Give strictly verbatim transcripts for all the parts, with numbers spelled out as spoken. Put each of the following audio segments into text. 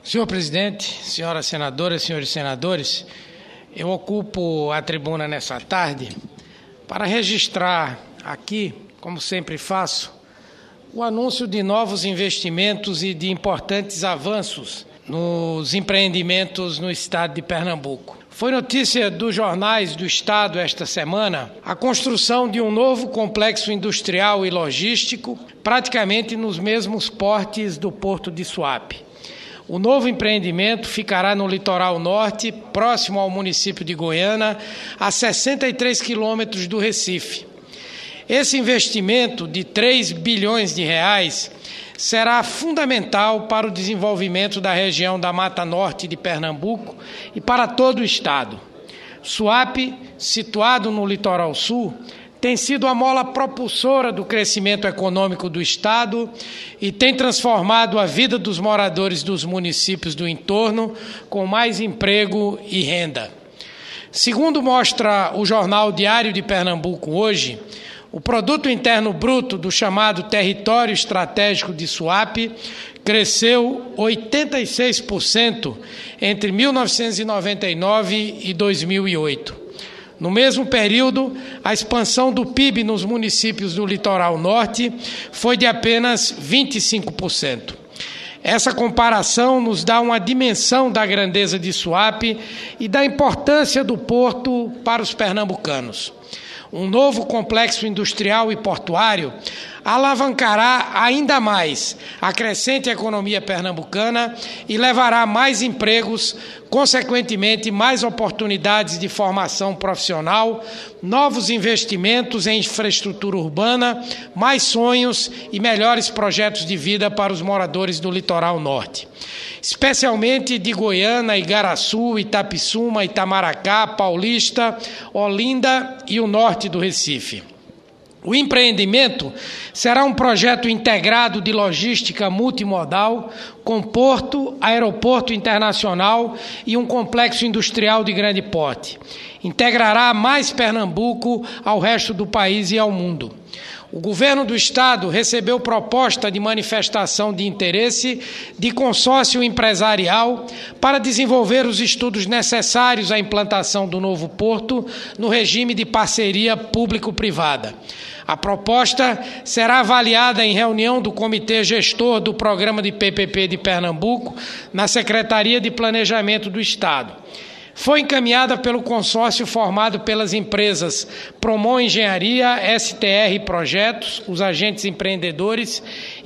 Senhor presidente, senhoras senadoras, senhores senadores, eu ocupo a tribuna nessa tarde para registrar aqui, como sempre faço, o anúncio de novos investimentos e de importantes avanços nos empreendimentos no estado de Pernambuco. Foi notícia dos jornais do estado esta semana a construção de um novo complexo industrial e logístico, praticamente nos mesmos portes do Porto de Suape. O novo empreendimento ficará no litoral norte, próximo ao município de Goiânia, a sessenta e três quilômetros do Recife. Esse investimento de três bilhões de reais será fundamental para o desenvolvimento da região da Mata Norte de Pernambuco e para todo o estado. Suape, situado no litoral sul, tem sido a mola propulsora do crescimento econômico do estado e tem transformado a vida dos moradores dos municípios do entorno com mais emprego e renda. Segundo mostra o jornal Diário de Pernambuco hoje, o produto interno bruto do chamado território estratégico de Suape cresceu oitenta e seis por cento entre mil novecentos e noventa e nove e dois mil e oito. No mesmo período, a expansão do P I B nos municípios do litoral norte foi de apenas vinte e cinco por cento. Essa comparação nos dá uma dimensão da grandeza de Suape e da importância do porto para os pernambucanos. Um novo complexo industrial e portuário alavancará ainda mais a crescente economia pernambucana e levará mais empregos, consequentemente mais oportunidades de formação profissional, novos investimentos em infraestrutura urbana, mais sonhos e melhores projetos de vida para os moradores do litoral norte, especialmente de Goiânia, Igaraçu, Itapissuma, Itamaracá, Paulista, Olinda e o norte do Recife. O empreendimento será um projeto integrado de logística multimodal, com porto, aeroporto internacional e um complexo industrial de grande porte. Integrará mais Pernambuco ao resto do país e ao mundo. O governo do estado recebeu proposta de manifestação de interesse de consórcio empresarial para desenvolver os estudos necessários à implantação do novo porto no regime de parceria público-privada. A proposta será avaliada em reunião do Comitê Gestor do Programa de P P P de Pernambuco, na Secretaria de Planejamento do Estado. Foi encaminhada pelo consórcio formado pelas empresas Promon Engenharia, S T R Projetos, os agentes empreendedores,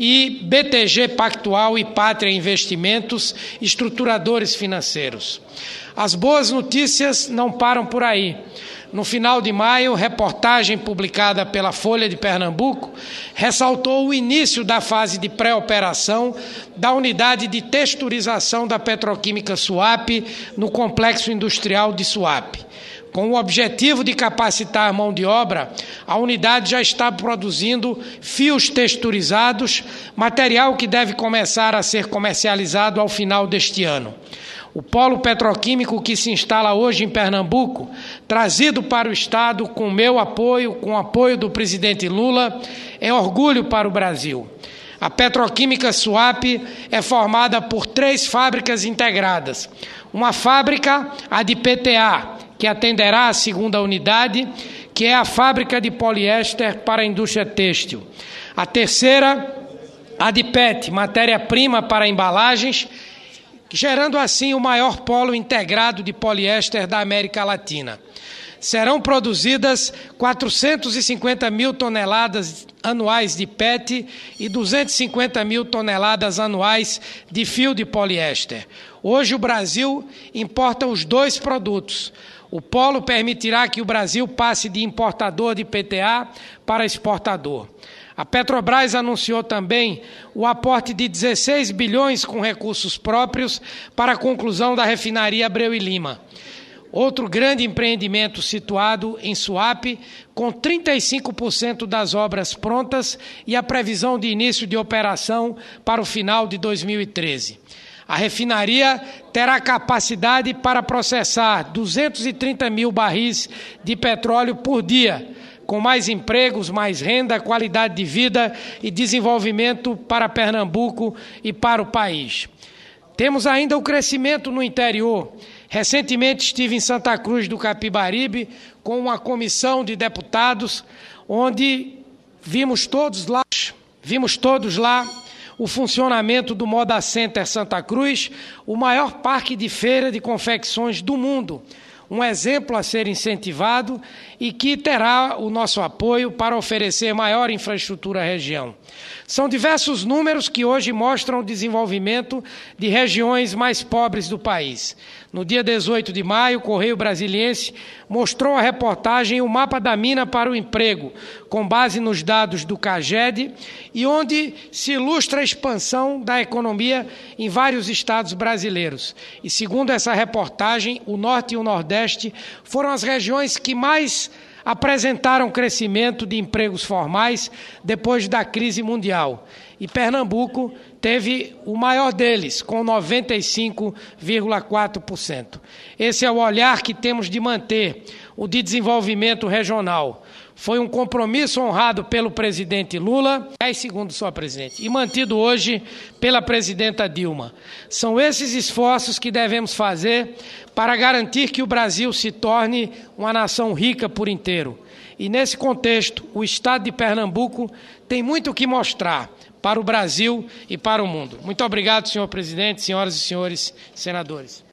e B T G Pactual e Pátria Investimentos, estruturadores financeiros. As boas notícias não param por aí. No final de maio, reportagem publicada pela Folha de Pernambuco ressaltou o início da fase de pré-operação da unidade de texturização da Petroquímica Suape no Complexo Industrial de Suape. Com o objetivo de capacitar a mão de obra, a unidade já está produzindo fios texturizados, material que deve começar a ser comercializado ao final deste ano. O polo petroquímico que se instala hoje em Pernambuco, trazido para o estado com meu apoio, com o apoio do presidente Lula, é orgulho para o Brasil. A Petroquímica Suape é formada por três fábricas integradas. Uma fábrica, a de P T A, que atenderá a segunda unidade, que é a fábrica de poliéster para a indústria têxtil. A terceira, a de P E T, matéria-prima para embalagens, gerando assim o maior polo integrado de poliéster da América Latina. Serão produzidas quatrocentas e cinquenta mil toneladas anuais de P E T e duzentas e cinquenta mil toneladas anuais de fio de poliéster. Hoje o Brasil importa os dois produtos. O polo permitirá que o Brasil passe de importador de P T A para exportador. A Petrobras anunciou também o aporte de dezesseis bilhões com recursos próprios para a conclusão da refinaria Abreu e Lima. Outro grande empreendimento situado em Suape, com trinta e cinco por cento das obras prontas e a previsão de início de operação para o final de dois mil e treze. A refinaria terá capacidade para processar duzentos e trinta mil barris de petróleo por dia, com mais empregos, mais renda, qualidade de vida e desenvolvimento para Pernambuco e para o país. Temos ainda o crescimento no interior. Recentemente estive em Santa Cruz do Capibaribe com uma comissão de deputados, onde vimos todos lá, vimos todos lá o funcionamento do Moda Center Santa Cruz, o maior parque de feira de confecções do mundo. Um exemplo a ser incentivado e que terá o nosso apoio para oferecer maior infraestrutura à região. São diversos números que hoje mostram o desenvolvimento de regiões mais pobres do país. No dia dezoito de maio, o Correio Brasiliense mostrou a reportagem O Mapa da Mina para o Emprego, com base nos dados do CAGED, e onde se ilustra a expansão da economia em vários estados brasileiros. E segundo essa reportagem, o Norte e o Nordeste foram as regiões que mais apresentaram crescimento de empregos formais depois da crise mundial. E Pernambuco teve o maior deles, com noventa e cinco vírgula quatro por cento. Esse é o olhar que temos de manter, o de desenvolvimento regional. Foi um compromisso honrado pelo presidente Lula, dez segundos só, presidente, e mantido hoje pela presidenta Dilma. São esses esforços que devemos fazer para garantir que o Brasil se torne uma nação rica por inteiro. E nesse contexto, o Estado de Pernambuco tem muito o que mostrar para o Brasil e para o mundo. Muito obrigado, senhor presidente, senhoras e senhores senadores.